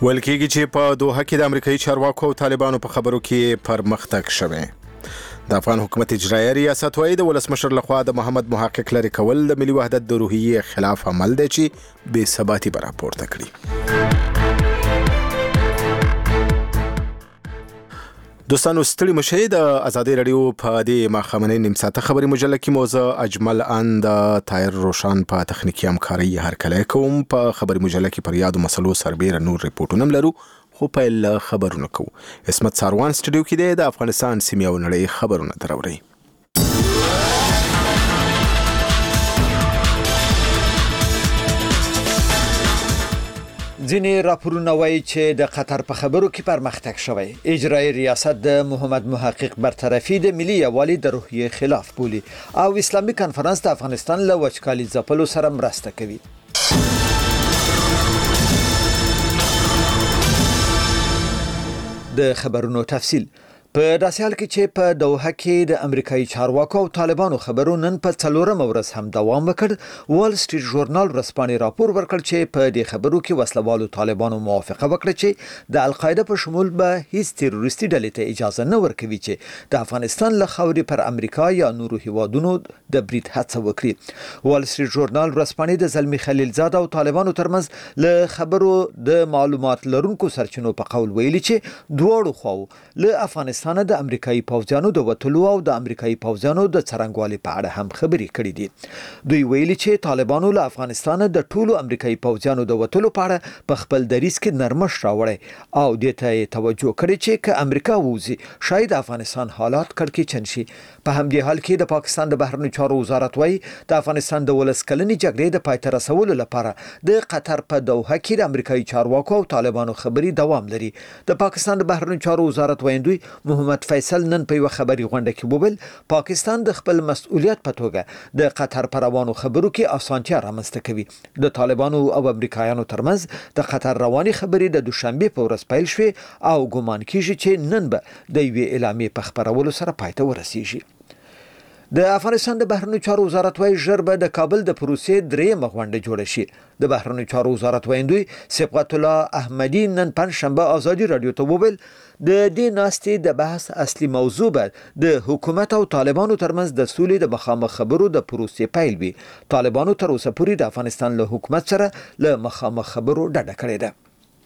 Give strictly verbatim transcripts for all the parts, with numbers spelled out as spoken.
ویل کېږي چې په دوحه کې د امریکایي چارواکو او طالبانو په خبرو کې پرمختګ شوی. د افغان حکومت اجرایي ریاست وايي د ولسمشر لخوا د محمد محقق لرې کول د ملي وحدت د روحیې خلاف عمل دی چې بې ثباتي به راپورته کړي. دوستانو ستړي مشئ د ازادي رادیو په دې ماښامنۍ نیم ساعته خبري مجله کې موزه اجمل ان د تایر روشان په تخنیکی همکاري هرکلی کوم. په خبري مجله کې پر یادو مسلو سربیره نور ریپورټونه هم لرو، خو پیل خبرونه کوو. اسمت ساروان سټوډیو کې دی د افغانستان سیمې او نړۍ خبرونه دراوړي. ځینې راپورونه وایي چې د قطر په خبرو کې پرمختګ شوی. اجرایي ریاست د محمد محقق برطرفي د ملي یووالي د روحیې خلاف بولي او اسلامي کنفرانس د افغانستان له وچکالي ځپلو سره مرسته کوي. د خبرونو تفصیل په داسې حال کې چې په دوحه کې د امریکایي چارواکو او طالبانو خبرو نن په څلورمه ورځ هم دوام وکړ. وال سټریټ ژورنال ورځپاڼې راپور ورکړ چې په دې خبرو کې وسلوالو طالبانو موافقه وکړه چې د القاعده په شمول به هیڅ تروریستي ډلې ته اجازه نه ورکوي چې د افغانستان له خاورې پر امریکا یا نورو هیوادونو د برید هڅه وکړي. وال سټریټ ژورنال ورځپاڼې د زلمی خلیلزاد او طالبانو ترمنځ له خبرو د معلومات لرونکو سرچینو په قول ویلي چې دواړو خواو له افغانستان د امریکایي پوځیانو د وټلو او د امریکایي پوځیانو د څرنګوالي په اړه هم خبرې کړې دي. دوی ویلي چې طالبانو له افغانستان د ټولو امریکایي پوځیانو د وټلو په اړه په خپل دریځ کې نرمښت راوړی او دې ته توجه کړې چې که امریکا ووځي شاید افغانستان حالات کړکېچن شي. په همدې حال کې د پاکستان د بهرنیو چارو وزارت وايي د افغانستان د ولس کلنې جګړې د پای ته رسولو لپاره د قطر په دوحه کې د امریکایي چارواکو او طالبانو خبرې دوام لري. د پاکستان د بهرنیو چارو وزارت وایندوی محمد فیصل نن په یو خبري غونډه کې وویل پاکستان د خپل مسؤلیت په توګه د قطر پر روانو خبرو کې اسانتیا رامنځته کوي. د طالبانو او امریکایانو ترمنځ د قطر رواني خبرې د دوشنبه په ورځ پیل شوې او ګومان کیږي چې نن به د یوې اعلامیې په خبرولو سره پای ته ورسیږي. د افغانستان د بهرنیو چارو وزارت وايي ژر به د کابل د پروسې درېیمه غونډه جوړه شي. د بهرنیو چارو وزارت وایندوی صبغت الله احمدی نن پنځشنبه ازادي رادیو ته وویل د دې ناستې د بحث اصلي موضوع به د حکومت او طالبانو ترمنځ د سولې د مخامخ خبرو د پروسې پیل وي. طالبانو تر اوسه پورې د افغانستان له حکومت سره له مخامخ خبرو ډډه کړې ده.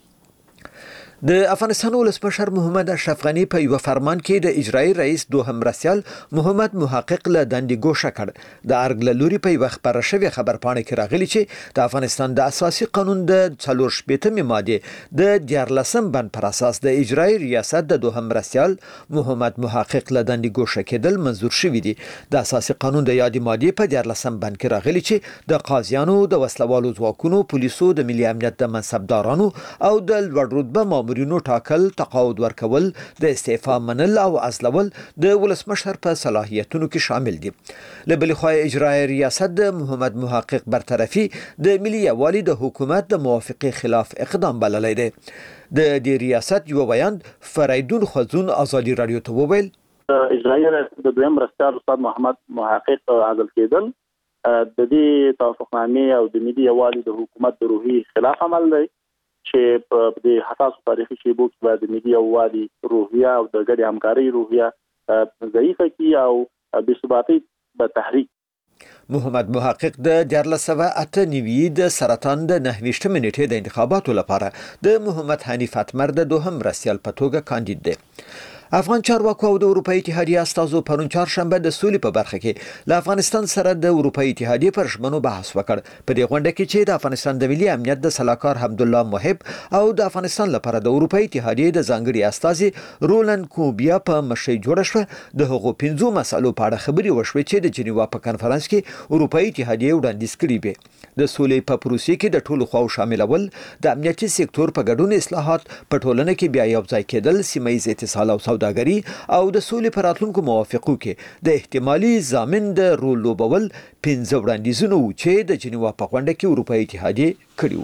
د افغانستان ولسمشر محمد اشرف غنی په یو فرمان کې د اجرایي رئیس دوهم مرستیال محمد محقق له دندې ګوښه کړ. د ارګ له لوري په یو خبره شوې خبرپاڼه کې راغلي چې د افغانستان د اساسي قانون د څلور شپېتمې ماده د دیارلسم بند پر اساس د اجرایي ریاست د دوهم مرستیال محمد محقق له دندې ګوښه کېدل منظور شوی دی. د اساسي قانون د یادې ماده په دیارلسم بند کې راغلي چې د قاضیانو، د وسلوالو ځواکونو، پولیسو، د ملي امنیت د منصبدارانو او د لوړ رتبه مامورینو ټاکل، تقاعد ورکول، د استعفا منل او عزلول د ولسمشر په صلاحیتونو کې شامل دي. له بلې خوا اجرایي ریاست د محمد محقق برطرفي د ملي یووالي د حکومت د موافقې خلاف اقدام بللی دی. د دې ریاست یو بیان فریدون خوځون ازادي رادیو ته وویل اجرایي ریاست د دویم مرستیال استاد محمد محقق عزل کېدل د دې توافقنامې او د ملي یووالي د حکومت د روحیې خلاف عمل دی چې په دې حساس تاریخي شیبو کې باید ملي یووالي روحیه او د ګډې همکارۍ روحیه ضعیفه کی او بې ثباتۍ به تحریک. محمد محقق د دیارلس سوه اته نوي د سرطان د نهه ویشتمې نېټې د انتخاباتو لپاره د محمد حنیف اتمر د دوهم مرستیال په توګه کاندید دی. افغان چارواکو او د اروپایي اتحادیې استازو پرون چهارشنبه د سولې په برخه کې له افغانستان سره د اروپایي اتحادیې پر ژمنو بحث وکړ. په دې غونډه کې چې د افغانستان د ملي امنیت د سلاکار حمدالله محب او د افغانستان لپاره د اروپایي اتحادیې د ځانګړي استازي رولند کوبیا په مشرۍ جوړه شوه. د هغو پنځو مسالو په اړه خبرې وشوې چې د جنیوا په کنفرانس کې اروپایي اتحادیې وړاندیز کړي وې. د سولې په پروسې کې د ټولو خواو شاملول، د امنیتي سکتور په ګډون اصلاحات، په ټولنه کې بیا یو ځای کېدل، سیمه ییز اتصال او سوداګري او د سولې پر راتلونکو موافقو کې د احتمالي ضامن د رول لوبول پنځه وړاندیزونه وو چې د جنیوا په غونډه کې اروپایي اتحادیې کړي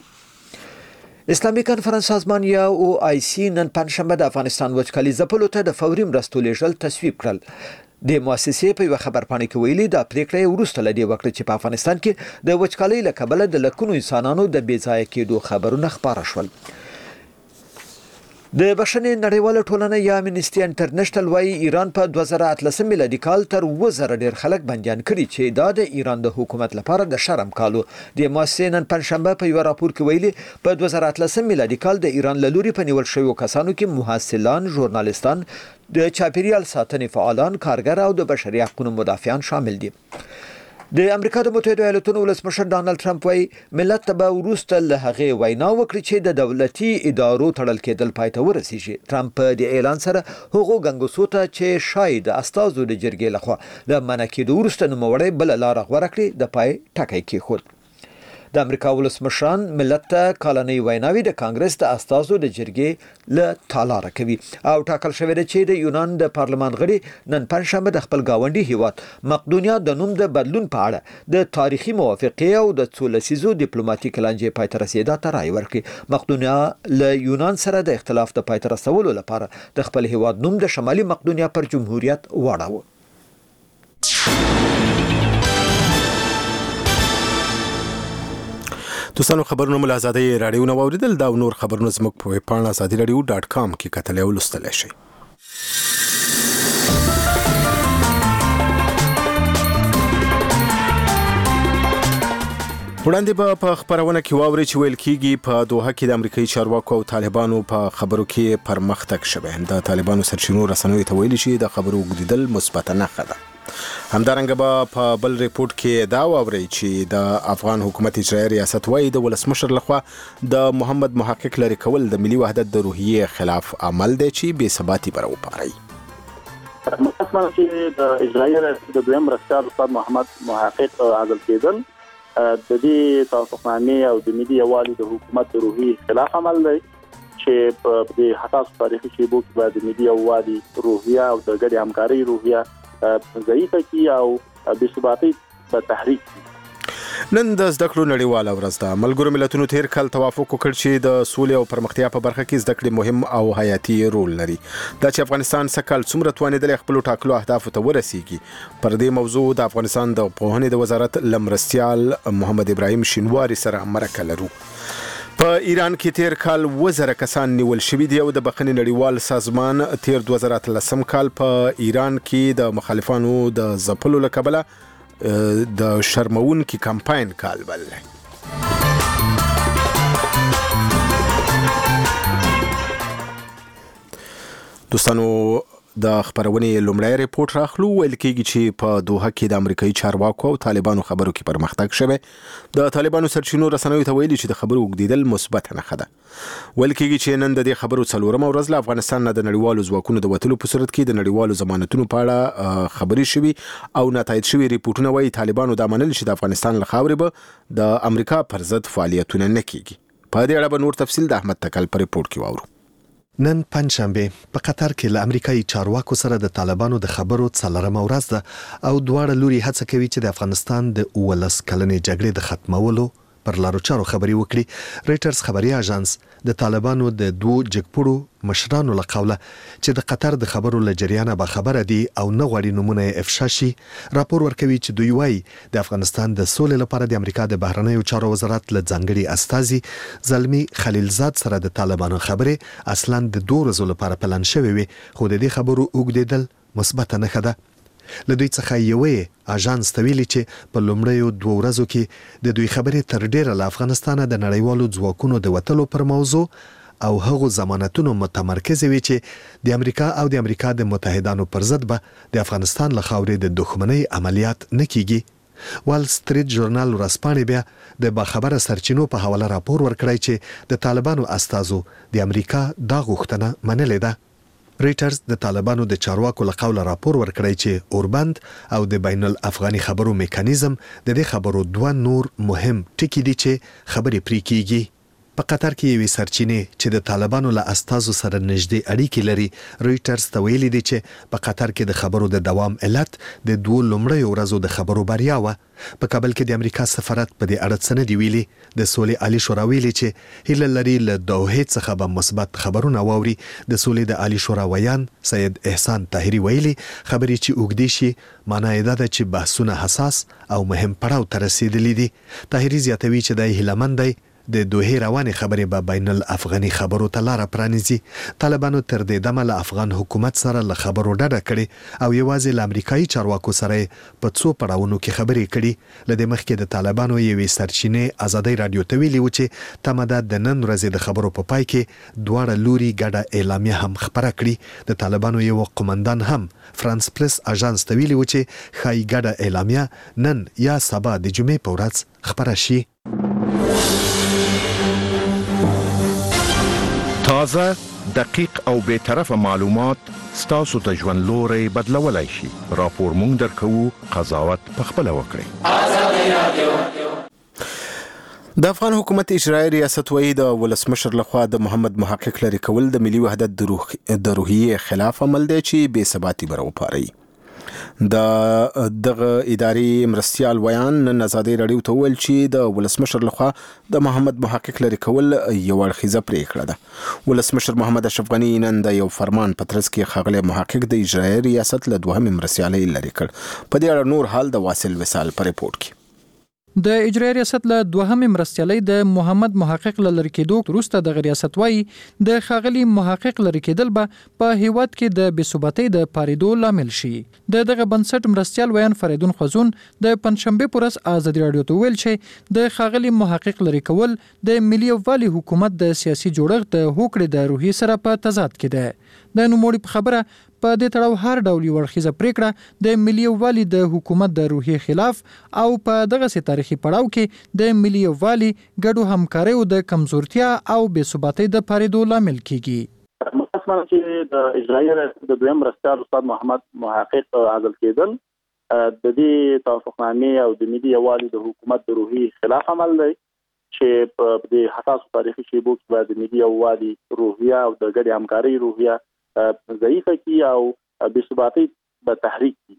وو. اسلامي کنفرانس سازمان یا او آی سی نن پنځشنبه د افغانستان وچکالي ځپلو ته د فوري مرستو لیږل تصویب کړل. د مؤسسې په یو خبرپاڼه کې ویلي دا پریکړه وروسته لدی وکړه چې په افغانستان کې د وچکالۍ له کبله د لکونو انسانانو د بې ځایه کېدو خبرونه خپاره شول. د بشري نړیواله ټولنه یا امنیستي انټرنیشنل وايي ایران په دوه زره اتلسم میلادي کال تر اووه زره ډیر خلک بنديان کړي چې دا د ایران د حکومت لپاره د شرم کالو. د مؤسسې نن پنځشنبه په یو راپور کې ویلي په دوه زره اتلسم میلادي کال د ایران له لوري په نیول شویو کسانو کې محصلان، ژورنالیستان، د چاپیریال ساتنې فعالان، کارګر او د بشري حقوقو مدافعان شامل دي. د امریکا د متحده ایالاتونو ولسمشر ډانلډ ټرمپ وايي ملت به وروسته له هغه وینا وکړي چې د دولتي ادارو تړل کېدل پای ته ورسیږي. ټرمپ د اعلان سره هغو ګنګوسو ته چې شاید استازو د جرګې لخوا د منع کېدو وروسته نوموړی بل لار غوره کړي د پای ټکی کېښود. د امریکا ولسمشران ملت ته کالنۍ ویناوي د کانګرس د استازو د جرګې له تالاره کوي او ټاکل شوی دی چې د یونان د پارلمان غړي نن پنځشنبه د خپل گاونډي هیواد مقدونیا د نوم د بدلون په اړه د تاریخي موافقې او د څو لسیزو ډیپلوماټیک لانجې پای ته رسیدا ته رائے ورکړي. مقدونیا له یونان سره د اختلاف د پای ته رسولو لپاره د خپل هیواد نوم د شمالي مقدونیا پر جمهوریت واړاوه. دوستانو خبرونه مل آزادۍ رادیو نو اوریدل دا نور خبرونه زموږ په ویب پاڼه آزادۍ رادیو ډاټ کام کې کتل او لوستل شي. وړاندې به په خبرونه کې واوري چې ویل کېږي په دوحه کې د امریکایي چارواکو او طالبانو په خبرو کې پرمختګ شوی. د طالبانو سرچینو رسنیو ته ویلي چې د خبرو وګړدل مثبت نه ده. همدارنګه به په بل ریپورت کې دا واوري چې د افغان حکومت اجرایي ریاست وايي د ولسمشر لخوا د محمد محقق لري کول د ملي وحدت د روحیې خلاف عمل دی چې بې ثباتي بر وپاري. مخکې چې د اجرایي ریاست د دویم مرستیال استاد محمد محقق عزل کېدل د دې توافقنامې او د ملي یووالي د حکومت د روحیې خلاف عمل دی چې په دې حساس تاریخي شیبو کې باید د ملي یووالي روحیه او د ګډې همکارۍ روحیه ضعیفه کی او بې ثباتۍ په تحریک. نن د زده کړو نړیواله ورځ ده. ملګرو ملتونو تیر کال توافق وکړ چې د سولې او پرمختیا په برخه کې زده کړې مهم او حیاتي رول لري. دا چې افغانستان سکهال څومره توانیدل خپل ټاکلو اهدافو ته ورسیږي. پر دې موضوع د افغانستان د پوهنې د وزارت لمرستیال محمد ابراهیم شینواری سره مرکه لرو. په ایران کې تیر کال وزره کسان نیول شوي دي او د بخښنې نړیوال سازمان تیر دوه زره اتلسم کال په ایران کې د مخالفانو د ځپلو له کبله د شرمونکي کمپاین کال بللی. دوستانو د خبرونې لومړی ریپورت راخلو. ویل کېږي چې په دوحه کې د امریکایي چارواکو او طالبانو خبرو کې پرمختګ شوی. د طالبانو سرچینو رسنیو ته ویلي چې د خبرو وګړدل مثبت نښه ده. ویل کېږي چې نن د دې خبرو څلورمه ورځ له افغانستان نه د نړیوالو ځواکونو د وتلو په صورت کې د نړیوالو ضمانتونو په اړه خبرې شوي او ناتایید شوي ریپورتونه وايي طالبانو دا منل چې د افغانستان له خاورې به د امریکا پر ضد فعالیتونه نه کیږي. په دې اړه به نور تفصیل د احمد تکل په ریپورت کې واورو. نن پنځشنبه په قطر کې له امریکایي چارواکو سره د طالبانو د خبرو څلورمه ورځ ده او دواړه لوري هڅه کوي چې د افغانستان د اوولس کلنې جګړې د ختمولو پر لارو چارو خبري وکړي. ریټرز خبري اژانس د طالبانو د دوو جګپړو مشرانو له قوله چې د قطر د خبرو له جریانه به خبره دي او نه غواړي نمونه افشا شي راپور ورکوي چې دوی وايي د افغانستان د سولې لپاره د امریکا د بهرنیو چارو وزارت له ځانګړي استازي زلمی خلیلزاد سره د طالبانو خبرې اصلا د دوه ورځې لپاره پلان شوې وي خو د دې خبرو اوږدېدل مثبت نه ده. له دوی څخه یوې اژانس تویلي چې په لومړیو دوه ورځو کې د دوی خبرې تر ډیره له افغانستان د نړیوالو ځواکونو د وتلو پر موضوع او هغو ضمانتونو متمرکز وي چې د امریکا او د امریکا د متحدانو پر ضد به د افغانستان له خاورې د دښمنۍ عملیات نه کیږي. وال سټریټ ژورنال ورځپاڼې بیا د باخبره سرچینو په حواله راپور ورکړی چې د طالبانو استازو د امریکا دا غوښتنه منلې ده. ریټرز د طالبانو د چارواکو له قوله راپور ورکړی چې اوربند او د بین الافغاني خبرو میکانیزم د دې خبرو دوه نور مهم ټکي دي چې خبرې پرې کیږي. په قطر کې یوې سرچینې چې د طالبانو له استازو سره نږدې اړیکې لري ریټرز ته ویلي دي چې په قطر کې د خبرو د دوام علت د دوه لومړیو ورځو د خبرو بریا وه. په کابل کې د امریکا سفارت په دې اړه څه نه دی ویلي. د سولې عالی شورا ویلي چې هیله لري له دوحې څخه به مثبت خبرونه واوري. د سولې د عالی شورا ویان سید احسان طاهری ویلي خبرې چې اوږدې شي معنی دا ده چې بحثونه حساس او مهم پړاو ته رسیدلي دي. طاهری زیاتوي چې د هیلمن دی د دوه روانې خبرې به بین الافغاني خبرو ته لار پرانیزي. طالبانو تر دې دمه له افغان حکومت سره له خبرو ډډه کړې او یوازې له امریکایي چارواکو سره په څو پړاوونو کې خبرې کړي. له دې مخکې د طالبانو یوې سرچینې ازادۍ رادیو ته ویلي و چې تمه ده د نن ورځې د خبرو په پای کې دواړه لوري ګډه اعلامیه هم خپره کړي. د طالبانو یو قومندان هم فرانس پریس اژانس ته ویلي و چې ښایي ګډه اعلامیه نن یا سبا د جمعې په ورځ خپره شي. تازه، دقیق او بے طرفه معلومات ستاسو ته ژوند لوري بدلولای شي. راپور مونږ درکوو، قضاوت پخپله وکړئ. د افغان حکومت اجرایي ریاست وایي د ولسمشر لخوا د محمد محقق لري کول د ملي وحدت د روحیې خلاف عمل دی چې بې ثباتي بر وپاري. د دغه اداري مرستيال ویان نن ازادي رادیو ته ویل چې د ولسمشر لخوا د محمد محقق لري کول یو اړخیزه پریکړه ده. ولسمشر محمد اشرف غنی نن د یو فرمان په ترڅ کې خغلی محقق د اجرایي ریاست له دوهم مرستيالۍ لري کړ. په دې اړه نور حال د واصل وصال په ریپورت کې. د اجرایي ریاست له دوهم مرستيالۍ د محمد محقق لری کېدو وروسته د ریاست وایي د خاغلی محقق لری کېدل به په هیواد کې د بېثباتۍ د پاریدو لامل شي. د دغه بنسټ مرستيال ویان فریدون خزون د پنځشنبه پر ورځ ازادي رادیو ته ویل چې د خاغلی محقق لری کول د ملي یووالي حکومت د سیاسي جوړښت د هوکړې د روحي سره په تضاد کې ده. د نوموړي په خبره په دې تړاو هر ډول ورخیزه پریکړه د ملي یووالي د حکومت د روحي خلاف او په دغه سي تاریخي پړاو کې د ملي یووالي ګډو همکاریو د کمزورتیا او بې ثباتۍ د پاریدو لامل کیږي. مختصراً چې د اجرایي ریاست د دویم مرستيال استاد محمد محقق عزل کېدل د دې توافقنامې او د ملي یووالي د حکومت د روحي خلاف عمل دی چې په دې حساس تاریخي شیبو کې د ملي یووالي روحیه او د ګډې همکارۍ روحیه ضعیفه کی او بې ثباتۍ به تحریک کی.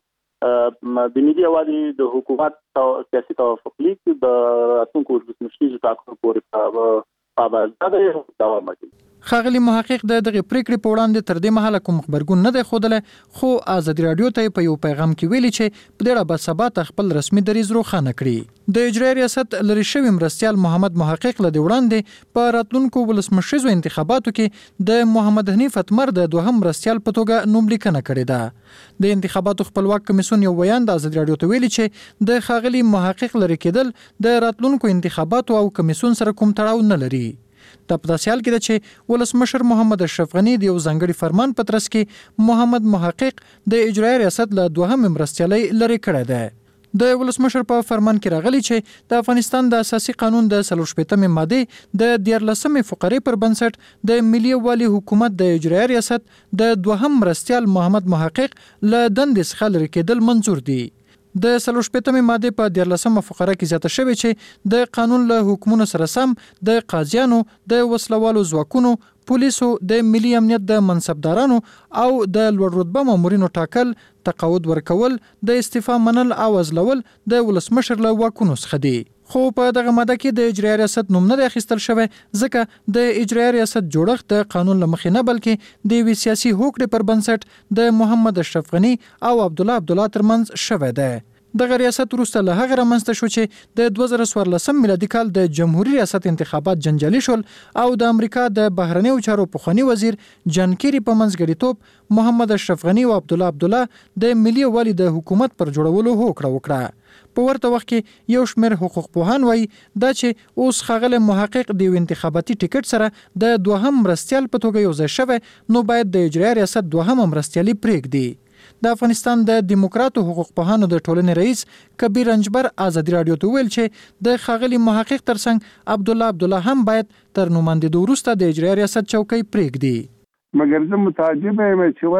د ملي یووالي د حکومت سیاسي توافق لیک د راتلونکو ولسمشریزو ټاکنو پورې پابند دی دوام کوي. خاغلی محقق د دغه پریکړې په وړاندې تر دې مهاله کوم خبرګون نه دی ښودلی، خو ازادي رادیو ته په یو پیغام کې ویلي چې په دې اړه به سبا ته خپل رسمي دریځ روښانه کړي. د اجرایي ریاست لري شوی مرستيال محمد محقق له دې وړاندې په راتلونکو ولسمشریزو انتخاباتو کې د محمد حنیف اتمر د دوهم مرستيال په توګه نوم لیکنه کړې ده. د انتخاباتو خپلواک کمیسیون یو بیان د ازادي رادیو ته ویلي چې د خاغلی محقق لري کېدل د راتلونکو انتخاباتو او کمیسیون سره کوم تړاو نه لري. د پداسیال کې د چې ولسمشر محمد اشرف غنی د یو ځانګړي فرمان په ترڅ کې محمد محقق د اجرایي ریاست له دوهم مرستيالۍ لري کړی دی. د ولسمشر په فرمان کې راغلی چې د افغانستان د اساسي قانون د څلور شپږمې ماده د دیارلسمې فقرې پر بنسټ د ملي یووالي حکومت د اجرایي ریاست د دوهم مرستيال محمد محقق له دندې څخه لري کېدل منظور دي. د څلور شپږمې ماده په دیارلسمه فقره کې زیاته شوې چې د قانون له حکمونو سره سم د قاضیانو، د وسلوالو ځواکونو، پولیسو، د ملي امنیت د منصبدارانو او د لوړ رتبه مامورینو ټاکل، تقاعد ورکول، د استعفا منل او عزلول د ولسمشر له واکونو څخه دي. خو په دغه ماده کې د اجرایي ریاست نوم نه دی اخیستل شوی ځکه د اجرایي ریاست جوړښت د قانون له مخې نه بلکې د یوې سیاسي هوکړې پر بنسټ د محمد اشرف غنی او عبدالله عبدالله ترمنځ شوی دی. دغه ریاست وروسته له هغه رامنځته شو چې د دوه زره څوارلسم میلادي کال د جمهوریت ریاست انتخابات جنجالي شول او د امریکا د بهرنیو چارو پخوانی وزیر جان کیری په منځګړیتوب محمد اشرف غنی او عبدالله عبدالله د ملي یووالي د حکومت پر جوړولو هوکړه وکړه. په ورته وخت کې یو شمېر حقوق پوهان وایي دا چې اوس خاغلی محقق د انتخاباتي ټیکټ سره د دوهم مرستيال په توګه یو ځای شوی نو باید د اجرایي ریاست دوهم مرستيالي پرېږدي. د افغانستان د دیموکراتو حقوق پوهانو د ټولنې رئیس کبیر انجبر ازادي رادیو ته ویل چې د خاغلی محقق ترڅنګ عبدالله عبدالله هم باید تر نوماندېدو وروسته د اجرایي ریاست چوکۍ پرېږدي. مګر زه متعجبه یم چې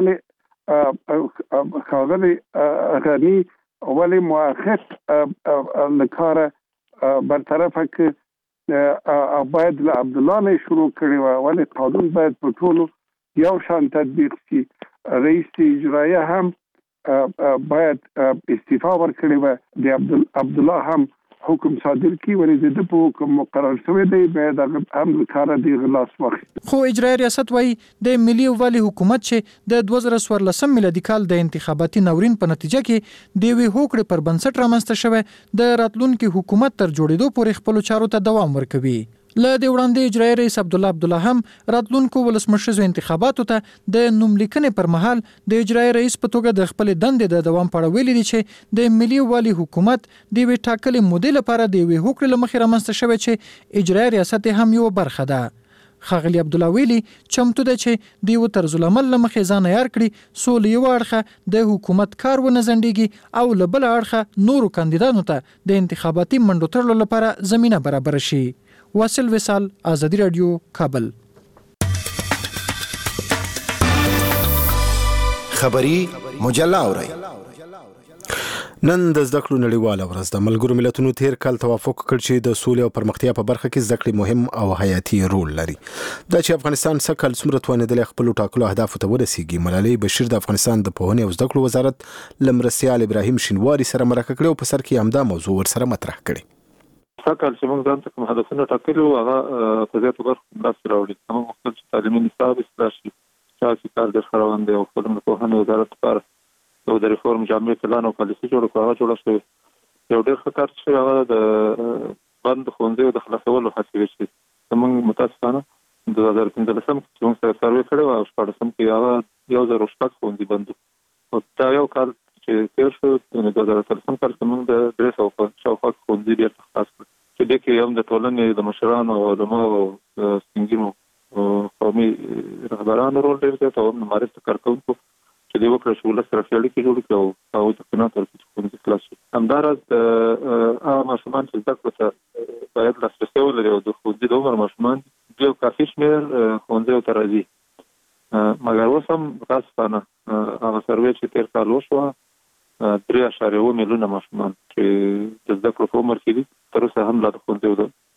ولې خاغلی غني ولې محقق له کاره برطرفه که باید له عبدالله نه شروع کړي وه، ولې قانون باید په ټولو یو شان تطبیق شي. رئیس اجرایه هم باید استعفا ورکړي وه، د عبدالله هم حکم صادر کی ولې د په حکم مقرر شوی دی باید هم کار دی غلاس وخت. خو اجرایي ریاست وایي د ملي یووالي حکومت چې د دوه زره څوارلسم میلادي کال د انتخاباتي ناورین په نتیجه کې د یوې هوکړې پر بنسټ رامنځته شوی د راتلونکي حکومت تر جوړېدو پورې خپلو چارو ته دوام ورکوي. له دې وړاندې اجرایي رئیس عبدالله عبدالله هم راتلونکو ولسمشریزو انتخاباتو ته د نوملیکنې پر مهال د اجرایي رئیس په توګه د خپل دندې د دوام په اړه ویلي دي چې د ملي والي حکومت د یوې ټاکلې مودې لپاره د یوې هوکړې له مخې رامنځته شوی چې اجرایي ریاست هم یوه برخه ده. ښاغلي عبدالله ویلي چمتو ده چې د یو طرز العمل له مخې ځان عیار کړي څو له یوه اړخه د حکومت کار ونه ځنډېږي او له بله اړخه نورو کاندیدانو ته د انتخاباتي منډو تړلو لپاره زمینه برابره شي. واصل وصال، آزادي رادیو، کابل. خبری مجله اورئ. نن د زده کړو نړیواله ورځ ده. ملګرو ملتونو تیر کال توافق کړ چې د سولې او پرمختیا په برخه کې زده کړې مهم او حیاتي رول لري. دا چې افغانستان سږ کال څومره توانېدلی خپلو ټاکلو اهدافو ته ورسیږي. ملالۍ بشیر د افغانستان د پوهنې او زده کړو وزارت له مرستیال ابراهیم شینواري سره مرکه کړې او په سر کې همدا موضوع ورسره مطرح کړې. سږ کال چې موږ ځان ته کوم هدفونه ټاکلي وو هغه په زیاتو برخو مرسته راوړي. موږ غوښتل چې تعلیمي نصاب اصلاح شي، چاپي کار ډېر ښه روان دی او خپل د پوهنې وزارت لپاره یو د ریفورم جامع پلان او پالیسي جوړه کړه. هغه جوړه شوې. یو ډېر ښه کار چې هغه د بند ښوونځیو د خلاصولو هڅې وشوې. زموږ متاسفانه د دوه زره پنځلسم کې چې موږ سره سروې کړې وه او شپاړسم کې هغه یو زر شپږ ښوونځي بند وو. دا یو کال چې تېر شو یعنې دوه زره اتلسم کال کې موږ د درې سوه شاوخوا ښوونځي بېرته خلاص کړل چې دې کې هم د ټولنې د مشرانو او علماو او سپین ږیرو قومي رهبرانو رول ډېر زیات او هم د معارف د کارکوونکو چې دوی وکړه چې ولس سره ښې اړیکې جوړې کړي او هغوی ته قناعت ورکړي چې ښوونځي خلاص شي. همداراز د هغه ماشومان چې زده کړو ته باید لاسرسی ولري او د ښوونځي د عمر ماشومان دي یو کافي شمېر ښوونځیو ته راځي. مګر اوس هم متاسفانه هغه سروې چې تېر کال وشوه درې اعشاریه اووه میلیونه ماشومان چې د زده کړو په عمر کې دي تر اوسه هم لا د ښوونځیو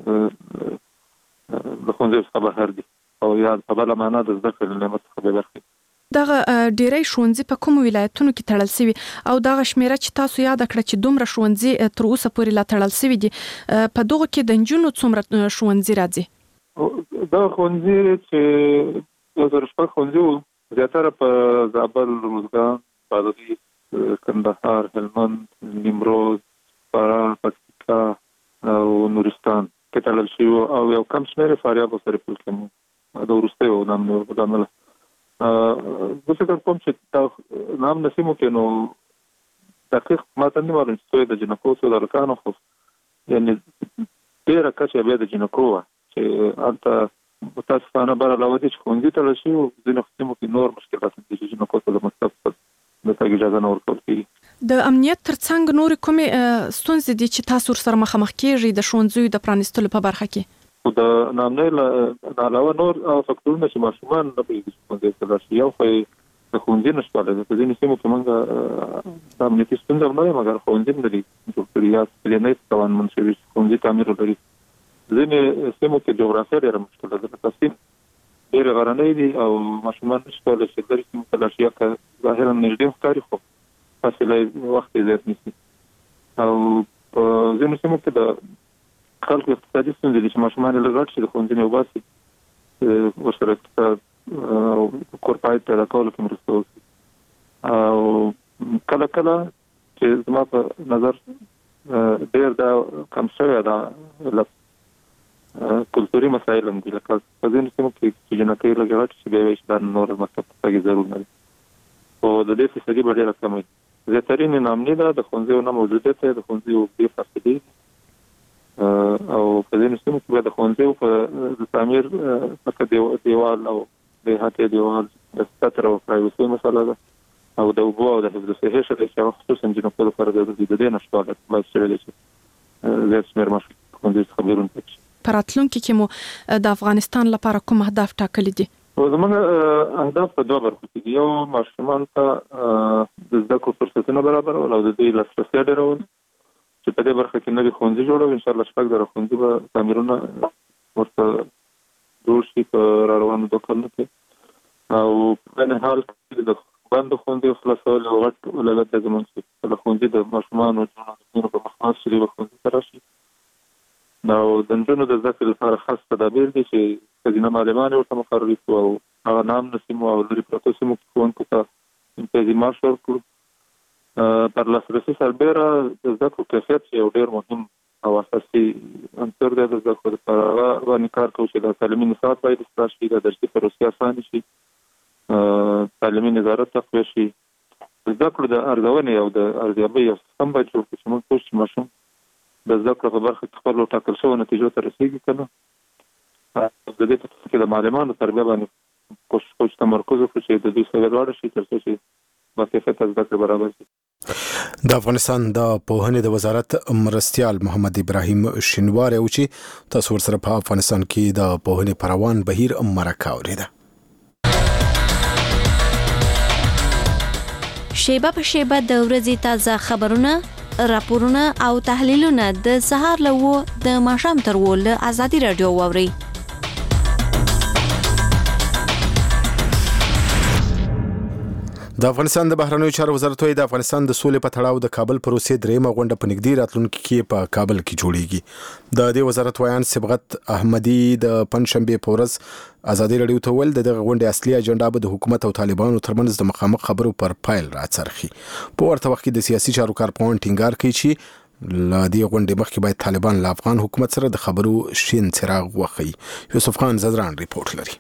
د ښوونځیو څخه بهر دي او یا په بله معنا د زده کړې له نعمت څخه بې برخې دي. دغه ډیری ښوونځي په کومو ولایتونو کې تړل شوي او دغه شمیره چې تاسو یاد کړه چې دومره ښوونځي تر اوسه پورې لا تړل شوي دي په دغه کې د نجونو څومره ښوونځي راځي؟ دغه ښوونځي چې یو زر شپږ ښوونځي وو زیاتره په زابل، روزګان، بادغیس، کندهار، هلمند، نیمروز، فراه، پکتیکا او نورستان کې تړل شوي او یو کم شمېر یې فاریاب او سرپل کې مو د وروستیو نام له امله زه فکر کوم چې دا نام نسیمو کې نو دقیق ماته نه معلوم چې څو د جنکو څو د هلکانو خو یعنې ډېره کچه بیا د جنکو وه چې هلته متاسفانه بر علاوه دې چې ښوونځي تړل شوي وو ځینو سیمو کې نور مشکلات دي چې جنکو ته د مکتب د تګ اجازه نه ورکول کېږي. د امنیت ترڅنګ نورې کومې ستونزې دي چې تاسو ورسره مخامخ کېږئ د ښوونځیو د پرانیستلو په برخه کې؟ خو د نامنۍ نه علاوه نور هغه فکټورونه چې ماشومان نه پوهېږي چې ښوونځي ته لاړ شي یو خو یې د ښوونځي نشتوالی دی. په ځینې سیمو کې موږ د امنیتي ستونزه هم نه وي مګر ښوونځي هم لري جوړ کړي یا پلینۍ توانمند شوي چې ښوونځي تعمیر ولري. ځینې سیمو کې جغرافیه ډېره مشکله ده. لکه سیند ډېرې غرنۍ دي او ماشومان نشي کولی چې لرې سیمو ته لاړ شي یا که ظاهرا نږدې ښکاري خو فاصله یې وخت یې زیات نیسي. او په ځینو سیمو کې د خلکو اقتصادي ستونزې دي چې ماشومان یې لږ غټ شي د ښوونځي نه وباسي ورسره اقتصاد او کور په عاید پیدا کولو کې مرسته وکړي. او کله کله چې زما په نظر ډېر دا کم شوی دا کلتوري مسایل هم دي. لکه په ځینو سیمو کې چې جنکۍ لږ غټ شي بیا یې وایي چې دا نور مکتب ته تګ ضرور نه دی خو د دې فیصدي به ډېره کمه وي. زیاترین یې نامني ده د ښوونځیو نه موجودیت دی د ښوونځیو اوږدې فاصلې او په ځینو سیمو کې به د ښوونځیو په د تعمیر لکه دیوال او د احاطې دیوال د ستر او پرایوسۍ مسله ده او د اوبو او د حفظ الصحې شته چې هغه خصوصا جنکو لپاره ضروري دي. د دې نشتوالی باعث شوی دی چې زیات شمېر ماشومان ښوونځي څخه بیرون پاتې شي. په راتلونکي کې مو د افغانستان لپاره کوم اهداف ټاکلي دي؟ زموږ اهداف په دوه برخو کې دي. یو ماشومان ته د زده کړو فرصتونه برابرول او د دوی لاسرسی ډېرول چې په دې برخه کې نوي ښوونځي جوړوو. انشاءالله شپږ زره ښوونځي به تعمیرونه ورته جوړ شي په را روانو دوه کلونو کې او په عین حال کې د بندو ښوونځیو خلاصول یو غټ اولویت دی زموږ چې کله ښوونځي د ماشومانو جوړونه په مخ شي به ښوونځي ته راشي. او د نجونو د زده کړې لپاره خاص تدابیر دي چې ښځینه معلمانې ورته مقررې کړو او هغه نام سیمو او لرې پرتو سیمو کې ښوونکو ته امتیازي معاش ورکړو. پر لاسرسي سربیره د زده کړو کیفیت یو ډېر مهم او اساسي عنصر دی د زده کړو لپاره هغه باندې کار کوو چې د تعلیمي نصاب باید اصلاح شي، د درسي پروسې اسانه شي، تعلیمي نظارت تقویه شي، زده کړو د ارزونې او د ارزیابۍ یو سیستم باید جوړ کړو چې موږ پوه شو چې ماشوم د زده کړو په برخه کې خپلو ټاکل شویو نتیجو ته رسېږي که نه. د دې په کې د معلمانو تربیه باندې کوشش کوو چې تمرکز وکړو چې د دوی سویه لوړه شي تر څو چې باکیفیته زده کړې برابر شي. د افغانستان د پوهنې د وزارت مرستیال محمد ابراهیم شینواری او چې تاسو ورسره په افغانستان کې د پوهنې په روان بهیر مرکه اورېده. شیبه په شیبه د ورځې تازه خبرونه، راپورونه او تحلیلونه د سهار له و د ماښام تر و له ازادي رادیو واورئ. د افغانستان د بهرنیو چارو وزارت وايي د افغانستان د سولې په تړاو د کابل پروسې درېیمه غونډه په نږدې راتلونکي کې په کابل کې جوړیږي. د دې وزارت وایان صبغت احمدي د پنځشنبه په ورځ ازادي رادیو ته ویل د دغه غونډې اصلي اجنډا به د حکومت او طالبانو ترمنځ د مخامخ خبرو پر پایل راڅرخي. په ورته وخت کې د سیاسي چارو کارپوهان ټینګار کوي چې له دې غونډې مخکې باید طالبان له افغان حکومت سره د خبرو شین څراغ وخی. یوسف خان زدران ریپورت لري.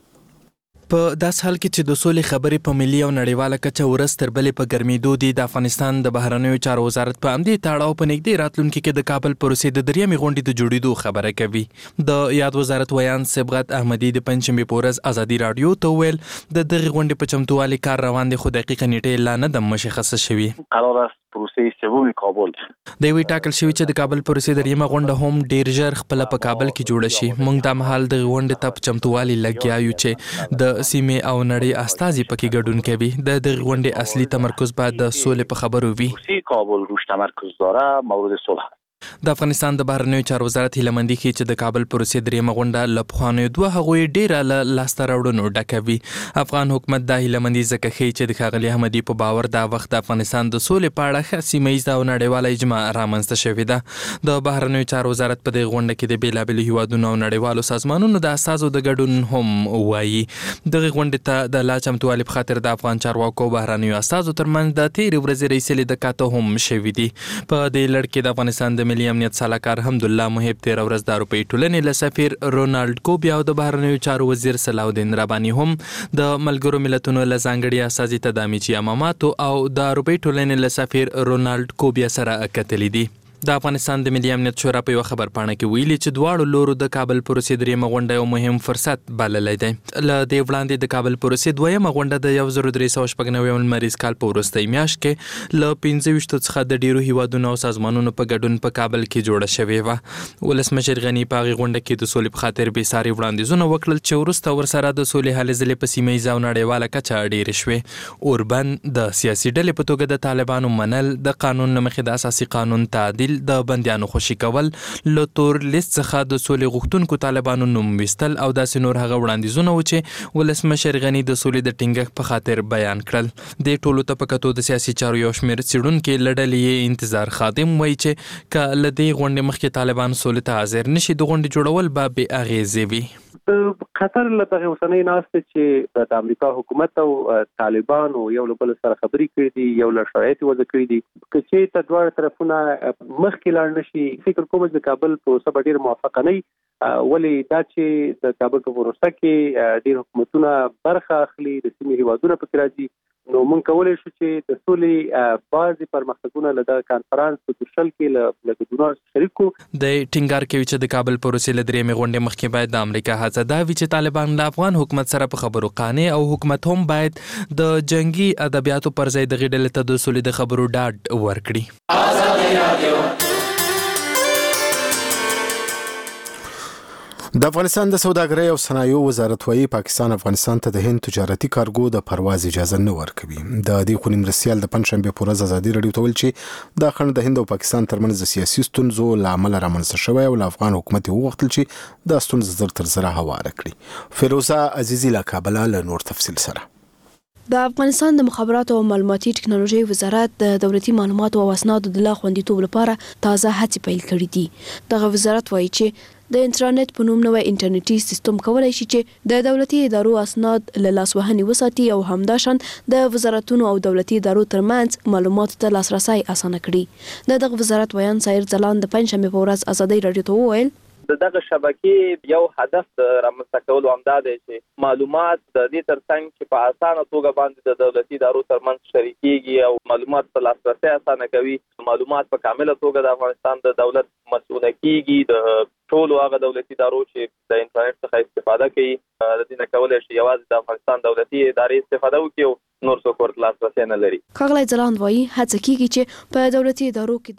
په داس حال کې چې د سولې خبرې په ملي او نړیواله کچه ورځ تر بلې په ګرمېدو دي، د افغانستان د بهرنیو چارو وزارت په همدې تړاو په نږدې راتلونکي کې د کابل پروسې د درېیمې غونډې د جوړېدو خبره کوي. د یاد وزارت ویان صبغت احمدي د پنځشنبې په ورځ ازادي رادیو ته ویل د دغې غونډې په چمتووالي کار روان دی، خو دقیقه نیټه لا نه ده مشخصه شوې. قرار است پروسې سوم کابل د وی ټاکل شوی چې د کابل پروسې درېیمه غونډه هم ډیر ژر خپل په کابل کې جوړه شي. موږ د مهال د غونډې ته چمتووالي لګیا یو چې د سیمې او نړۍ استازي پکې ګډون کوي. د دغه غونډې اصلي تمرکز باید د سولې په خبرو وي. کابل روش تمرکز داره مورد صلح. د افغانستان د بهرنیو چارو وزارت هیلمندي کوي چې د کابل پروسې درېیمه غونډه له پخوانیو دوه هغوی ډیره له لاسته راوړنو ډکه وي. افغان حکومت دا هیلمندي ځکه ښیي چې د ښاغلي احمدي په باور دا وخت د افغانستان د سولې په اړه ښه سیمه ییزه او نړیواله اجماع رامنځته شوې ده. د بهرنیو چارو وزارت په دې غونډه کې د بېلابېلو هیوادونو او نړیوالو سازمانونو د استازو د ګډون هم وایي. دغه غونډې ته د لا چمتووالي په خاطر د افغان چارواکو او بهرنیو استازو ترمنځ د تېرې ورځې رئیس لیدکاته هم شوي دي. په دې لړ کې د افغانستان د ملي امنیت سلاکار حمدالله محب تیر ورځ د اروپایي ټولنې له سفیر رونالډ کوبیا او د بهرنیو چارو وزیر صلاح الدین رباني هم د ملګرو ملتونو له ځانګړي استازي تدامیچي اماماتو او د اروپایي ټولنې له سفیر رونالډ کوبیا سره کتلي دي. د افغانستان د ملي امنیت شورا په یو خبر پاڼه کې ویلي چې دواړو لورو د کابل پروسې درېیمه غونډه یو مهم فرصت بللی دی. له دې وړاندې د کابل پروسې دویمه غونډه د یو زر درې سوه شپږ نوي لمریز کال په وروستۍ میاشت کې له پنځه ویشتو څخه د ډیرو هیوادونو او سازمانونو په ګډون په کابل کې جوړه شوې وه. ولسمشر غني په هغې غونډه کې د سولې په خاطر بېساري وړاندیزونه وکړل چې وروسته ورسره د سولې هلې ځلې په سیمه ییزه او نړیواله کچه ډېرې شوې. اوربن د سیاسي ډلې په توګه د طالبانو منل، د قانون له مخې د اساسي قانون تعدیل، د بندیانو خوشي کول، له تور لیست څخه د سولې غوښتونکو طالبانو نوم ویستل او داسې نور هغه وړاندیزونه و چې ولسمشر غني د سولې د ټینګښت په خاطر بیان کړل. دې ټولو ته په کتو د سیاسي چارو یو شمېر څېړونکي له ډلې یې انتظار خادم وایي چې که له دې غونډې مخکې طالبان سولې ته حاضر نشي، د غونډې جوړول به بې اغېزې وي. قطر له دغه اوسنۍ ناستې چې د امریکا حکومت او طالبانو یو له بل سره خبرې کړې دي، یو له شرایط وضع کړي دي، که چېرته دواړه طرفونه مخکې لاړ نشي، فکر کوم چې د کابل پروسه به ډېره موافقه نه وي. ولې دا چې د کابل په پروسه کې ډېر حکومتونه برخه اخلي، د سیمې هیوادونه پکې راځي، نو موږ کولی شو چې د سولې بعضې پرمختګونه له دغه کانفرانس په دوشل کې له ګډونوالو شریک کړو. د ټینګار کوي چې د کابل پروسې له درېیمې غونډې مخکې باید د امریکا هڅه دا وي چې طالبان له افغان حکومت سره په خبرو قانع او حکومت هم باید د جنگي ادبیاتو پر ځای دغې ډلې ته د سولې د خبرو ډاډ ورکړي. د افغانستان د سوداګرۍ او صنایعو وزارت وايي پاکستان افغانستان ته د هند تجارتي کارګو د پرواز اجازه نه ورکوي. د دې خونې مرستیال د پنځشنبې په ورځ ازادي رادیو ته ویل چې دا خنډ د هند او پاکستان ترمنځ د سیاسي ستونزو له امله رامنځته شوی او له افغان حکومت یې وغوښتل چې دا ستونزه زر تر زره هواره کړي. فیروزه عزیزي له کابله له نور تفصیل سره. د افغانستان د مخابراتو او معلوماتي ټکنالوژي وزارت د دولتي معلوماتو او اسنادو د لا خوندیتوب لپاره تازه هڅې پیل کړې دي. دغه وزارت وایي چې د انټرنیټ په نوم نوې انټرنیټي سیستم کولای شي چې د دولتي ادارو اسناد له لاسوهنې وساتي او همداشان د وزارتونو او دولتي ادارو ترمنځ معلوماتو ته لاسرسي اسانه کړي. د دغه وزارت ویان سایر ځلان د پنځمې په ورځ ازادي رادیو ته وویل دغه شبکې یو هدف د رامنځته کولو همدا دی چې معلومات د دې ترڅنګ چې په اسانه توګه باندې د دولتي ادارو ترمنځ شریکيږي او معلومات په لاسرسي اسانه کوي. معلومات په کامله توګه د افغانستان د دولت مسؤل کیږي. د ټولو هغه دولتي ادارو چې د انټرنیټ څخه استفاده کوي د دې نه کولای شي یوازې د افغانستان دولتي ادارې استفاده وکړي او نور څوک ورته لاسرسي نه لري. ښاغلی ځلاند وایي هڅه کیږي چې په دولتي ادارو کې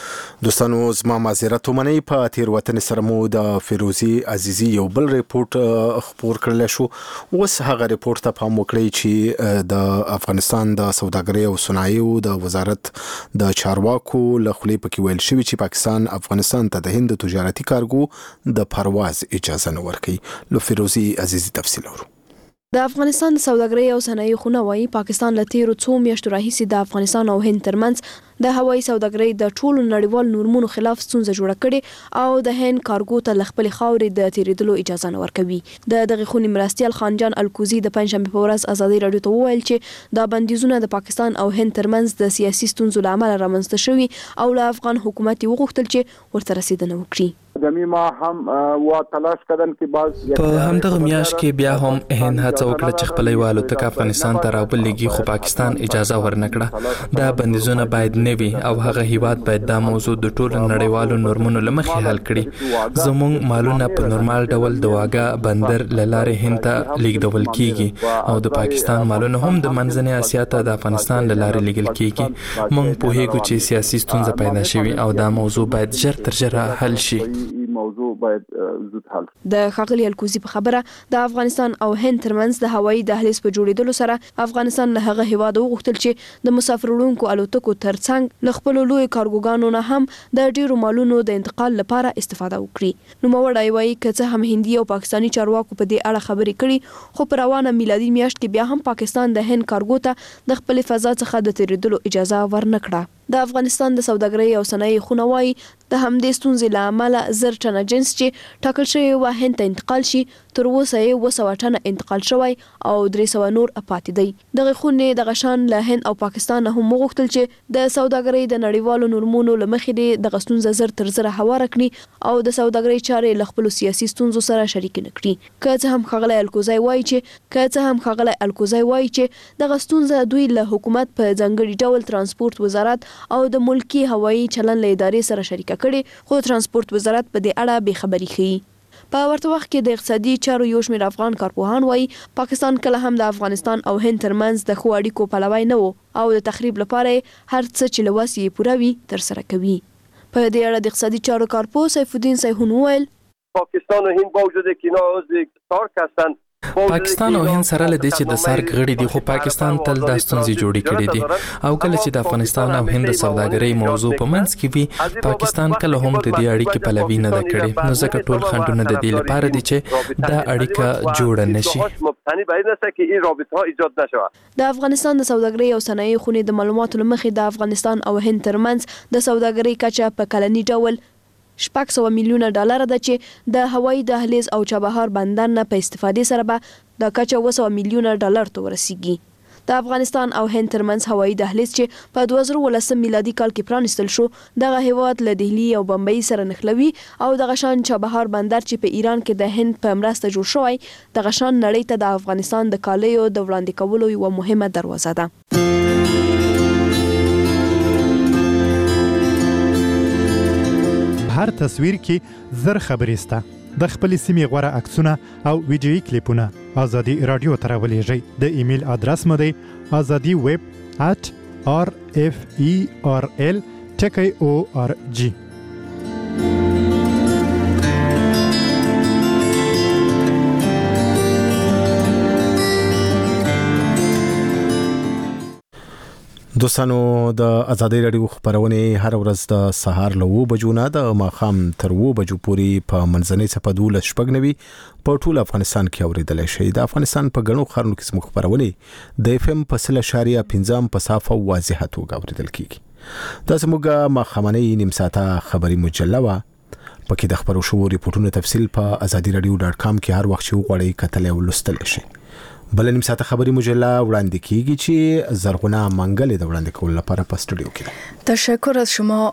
د دوستانو زما معذرت ومنئ. په تیروتنې سره مو د فیروزي عزیزي یو بل ریپورت خپور کړل شو. اوس هغه ریپورت ته پام وکړئ چې د افغانستان د سوداګرۍ او صنایعو د وزارت د چارواکو له خولې پکې ویل شوی چې پاکستان افغانستان ته د هند تجارتي کارګو د پرواز اجازه نه ورکوي. لو فیروزي عزیزي تفصیل ورو. د افغانستان د سوداګرۍ او صنایعو خونه وایي پاکستان له تیرو څو میاشتو راهیسې د افغانستان او هند ترمنځ د هوایي سوداګرۍ د ټولو نړیوال نورمونو خلاف ستونزه جوړه کړې او د هند کارګو ته له خپلې خاورې د تیریدلو اجازه نه ورکوي. د دغې خونې مرستیال خانجان الکوزي د پنځمې په ورځ ازادي رادیو ته وویل چې دا بندیزونه د پاکستان او هند ترمنځ د سیاسي ستونزو له امله رامنځته شوي او له افغان حکومت وغوښتل چې ورته رسیدنه وکړي. ما هم وا تلاش کردن که باز په همدغه میاشت کې بیا هم هند هڅه وکړه چې خپل یوالو تک افغانستان ته راولېږي خو پاکستان اجازه ورنکړه. دا بندیزونه باید نه وي او هغه هیواد باید دا موضوع د ټولو نړیوالو نورمونو لمخې حل کړي. زموږ مالونه په نورمال ډول د واګه بندر لاره هند ته لیږدول کیږي او د پاکستان مالونه هم د منځنۍ اسیا ته د افغانستان لاره لیږل کیږي. موږ پوهیږو چې سیاسي ستونزه پیدا شوي او دا موضوع باید ژر تر ژره حل شي. موضوع باید زود حل. د ښاغلي الکوزي په خبره د افغانستان او هند ترمنځ د هوایي دهلیز په جوړېدلو سره افغانستان له هغه هیواد وغوښتل چې د مسافر وړونکو الوتکو ترڅنګ له خپلو لوی کارګوګانو نه هم د ډیرو مالونو د انتقال لپاره استفاده وکړي. نوموړی وایي که څه هم هندي او پاکستاني چارواکو په دې اړه خبرې کړي خو په روانه میلادي میاشت کې بیا هم پاکستان د هند کارګو ته د خپل فضا څخه د تیریدلو اجازه ورنکړه. د افغانستان د سوداګرۍ او صنایع خونه وایي د همدې ستونزې له امله زر ټنه جنس چې ټاکل شوی و هند ته انتقال شي تر اوسه یې اوه سوه ټنه انتقال شوی او درې سوه نور پاتې دی. دغه خونې دغه شان له هند او پاکستان هم وغوښتل چې د سوداګرۍ د نړیوالو نورمونو له مخې دغه ستونزه زر تر زره هواره کړي او د سوداګرۍ چارې له خپلو سیاسي ستونزو سره شریک نه کړي. که څه هم ښاغلی الکوزی وایي چې که څه هم ښاغلی الکوزی وایي چې دغه ستونزه دوی له حکومت په ځانګړي ډول ترانسپورت وزارت او د ملکی هوایي چلن له ادارې سره شریکه کړي خو ترانسپورت وزارت په دې اړه بې خبري ښیي. په ورته وخت کې د اقتصادي چارو یو شمېر افغان کارپوهان وایي پاکستان کله هم د افغانستان او هند ترمنځ د ښو اړیکو پلوی نه و او د تخریب لپاره هر څه چې له وس یې پوره وي ترسره کوي. په دې اړه د اقتصادي چارو کارپوه سیف الدین سیحون وویل پاکستان و هند با وجود که اینا عضو سارک هستند پاکستان او هند سره لدی چې د سارک غړي دي خو پاکستان تل د ستونزې جوړې کړې دي او کله چې د افغانستان او هند سوداګرۍ موضوع په منځ کې وي پاکستان کله هم د دې اړیکې پلوي نه ده کړې. نو ځکه ټول خنډونه د دې لپاره دي چې دا اړیکه جوړه نشي. د افغانستان د سوداګرۍ او صنایع خونې د معلوماتو لمخې د افغانستان او هند ترمنځ د سوداګرۍ کچه په کلني ډول شپږ سوه میلیونه ډالر ده چې د هوایي دهلیز او چابهار بندر نه په استفادې سره به د کچه اوه سوه میلیونه ډالر ته ورسیږي. د افغانستان او هند ترمنځ هوایي دهلیز چې په دوه زره ولسم میلادي کال کې پرانیستل شو دغه هیواد له دهلي او بمبئی سره نښلوي او دغه شان چابهار بندر چې په ایران کې د هند په مرسته جوړ شوی دغه شان نړۍ ته د افغانستان د کالیو د وړاندې کولو یوه مهمه دروازه ده. هر تصویر کې زر خبرې سته. د خپل سیمې غوړه عکسونه او ویډیويي کلیپونه ازادي رادیو ته راولېږئ. د ایمیل ادرس مو دی ازادي ویب at r f e r l ټکی او ار جی. دوستانو د ازادي رادیو خبرونه هر ورځ د سهار له اوه بجو نه د ماښام تر اوه بجو پورې په منځنۍ څپه دولس شپږ نوي په ټول افغانستان کې اوریدل شي. د افغانستان په غنو خارونو کې زموږ خبرونه د اف ام په سل اشاریه پنځم په صافه واضحه توګه اوریدل کیږي. دا زموږه ماښامنۍ نیم ساعته خبري مجله وا پکې د خبرو شوو ریپورتونو تفصیل په ازادي رادیو ډاټ کام کې هر وخت شو غواړئ کتل او لوستل شي. بل نیم ساعت خبري مجله وړاندې کیږي چې زرغونه منګل د وړاندې کول لپاره په استودیو کې. تشکر از شما